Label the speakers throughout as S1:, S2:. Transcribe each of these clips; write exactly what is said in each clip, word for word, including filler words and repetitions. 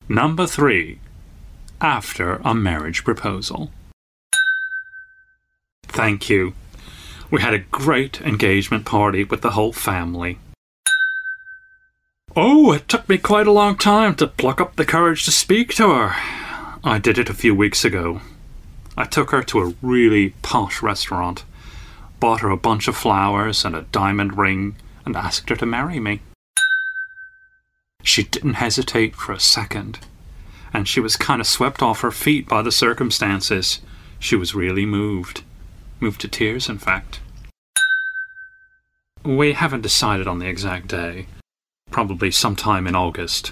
S1: Number three. After a marriage proposal. Thank you. We had a great engagement party with the whole family. Oh, it took me quite a long time to pluck up the courage to speak to her. I did it a few weeks ago. I took her to a really posh restaurant, bought her a bunch of flowers and a diamond ring, and asked her to marry me. She didn't hesitate for a second, and she was kind of swept off her feet by the circumstances. She was really moved. Moved to tears, in fact. We haven't decided on the exact day. Probably sometime in August.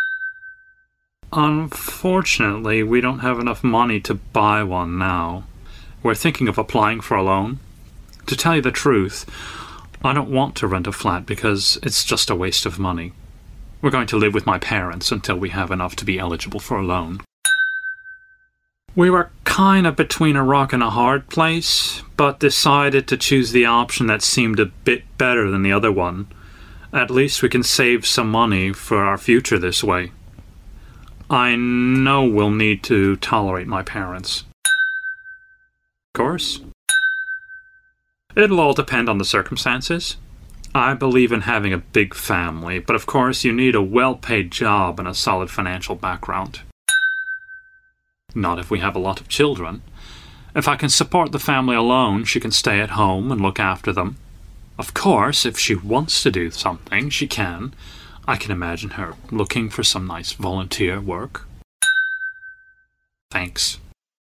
S1: Unfortunately, we don't have enough money to buy one now. We're thinking of applying for a loan. To tell you the truth, I don't want to rent a flat because it's just a waste of money. We're going to live with my parents until we have enough to be eligible for a loan. We were kind of between a rock and a hard place, but decided to choose the option that seemed a bit better than the other one. At least we can save some money for our future this way. I know we'll need to tolerate my parents. Of course. It'll all depend on the circumstances. I believe in having a big family, but of course you need a well-paid job and a solid financial background. Not if we have a lot of children. If I can support the family alone, she can stay at home and look after them. Of course, if she wants to do something, she can. I can imagine her looking for some nice volunteer work. Thanks.